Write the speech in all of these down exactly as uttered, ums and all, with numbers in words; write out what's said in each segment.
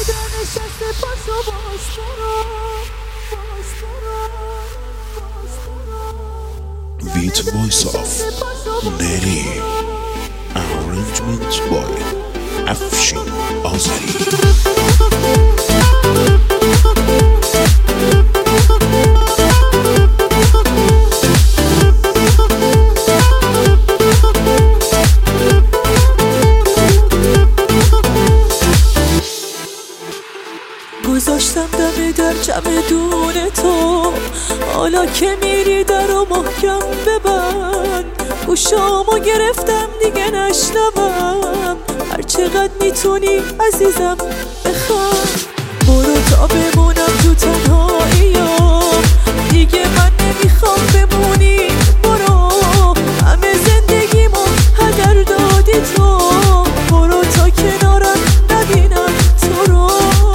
در نشسته پاشو باش برو باش برو باش برو With voice of Neri, arrangement by Afshin Azari. گذاشتم دم در چمدون تو، حالا که میری درو محکم ببند. گوشامو گرفتم دیگه نشنوم، هر چقدر میتونی عزیزم بخند. برو تا بمونم تو تنهاییام، دیگه من نمیخوام بمونی. برو همه زندگیمو هدر دادی تو، برو تا کنارم نبینم تو رو.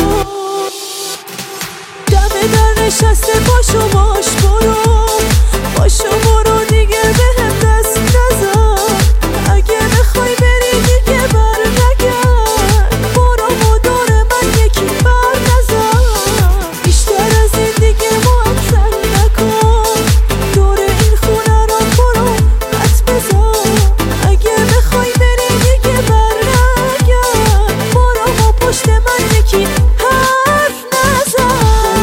در نشسته باشو باش برو باشو برو دیگه بهم دست نزن. اگه میخوای بری دیگه بر نگرد، برو و دور من یکی بر نزن. بیشتر از این دیگه معطل نکن، دور این خونه را برو خط بزن. اگه میخوای بری دیگه بر نگرد، برو و پشت من یکی حرف نزن.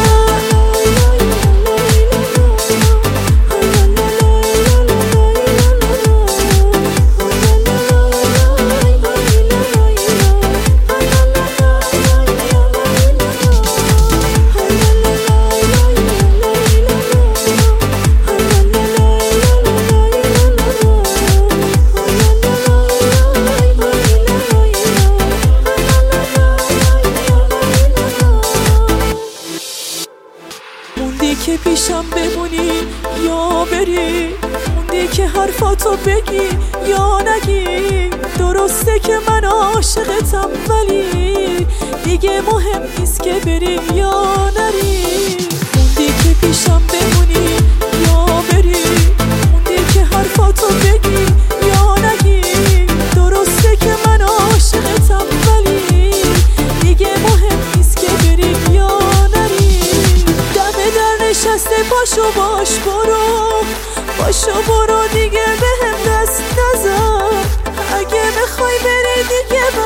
موندی که پیشم بمونی یا بری، موندی که حرفاتو بگی یا نگی. درسته که من عاشقتم ولی دیگه مهم نیست که بری یا نری. موندی که پیشم بمونی یا بری، موندی که حرفاتو بگی یا نگی. درسته که من عاشقتم ولی دیگه مهم نیست که بری یا نری. نشسته باشو باش برو باشو برو دیگه بهم دست نزن. اگه میخوای بری دیگه